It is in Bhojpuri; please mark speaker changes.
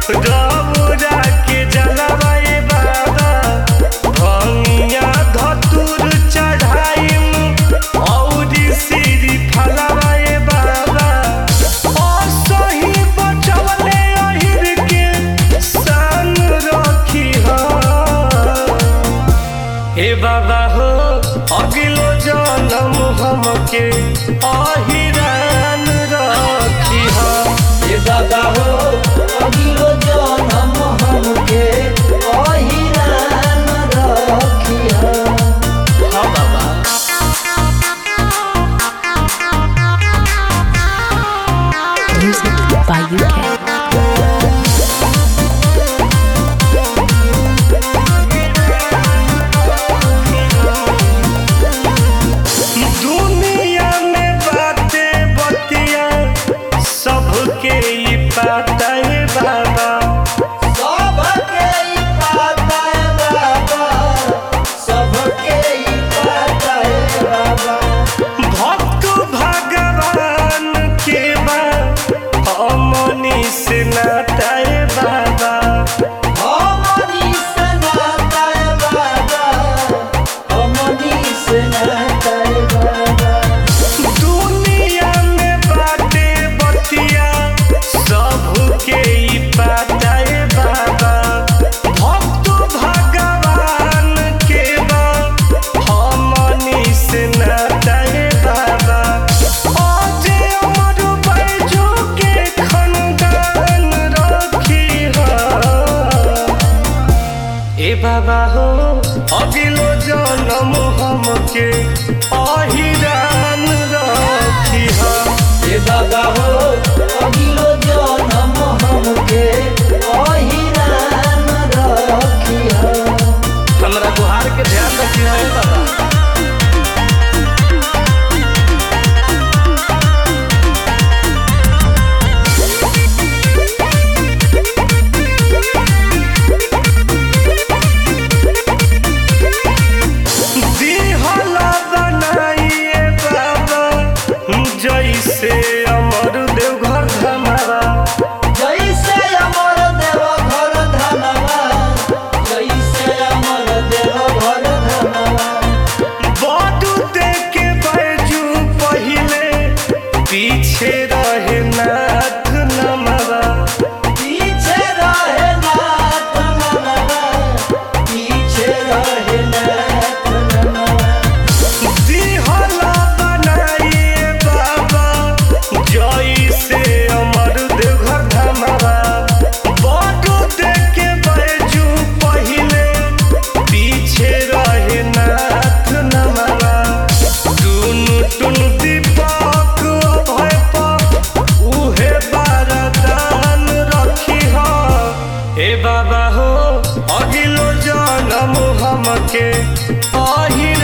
Speaker 1: रौरा के जलवाए बाबा भंगिया धतूर चढ़ाइम औरी सिरी फलवाए बाबा असही बचवले अहिर के सान रखी हे बाबा हो अगिलो जन्म हमके अहिरान रखी
Speaker 2: हे बाबा हो अगिलो जन्म हमके अहिरान रखिया।
Speaker 1: हाँ बाबा।
Speaker 3: Music by UK.
Speaker 1: दुनिया में बातें बतिया सबके ही पता है बाबा
Speaker 2: सबके ही पता है बाबा, सबके ही पता है बाबा।
Speaker 1: भक्त भगवान के बा हमनी से नाता है बाबा
Speaker 2: हमनी से नाता है बाबा, हमनी से नाता है बाबा।
Speaker 1: दुनिया में बातें बतिया सबके ही पता है बाबा भक्त भगवान के बा हमनी से नाता है बाबा अजे अमर बैजू के खनदान रखी ए बाबा हो अगिलो जन्म हमके अहिरान रखी
Speaker 2: हे बाबा हो अगिलो जन्म हमके अहिरान रखिया।
Speaker 1: हमरा गुहार के ध्यान रखी है बाबा। दिहला बनाइए बाबा जैसे अमर देवघर धमावा
Speaker 2: जैसे अमर देव घर धनवा, जैसे अमर देव घर धनवा।
Speaker 1: बड़ू देके बैजू पहिले पीछे रहे नाथ नमवा
Speaker 2: पीछे रहे नाथ नमवा, पीछे रहे नाथ नमवा।
Speaker 1: दिहला बनाइए बाबा जैसे अमर देवघर धमावा बड़ू देके बैजू पहिले पीछे रहे नाथ नमवा दुनु टुन दीपक अभय पर उहे बारदान रखी हे बाबा हो अगिलो जन्म हमके अहि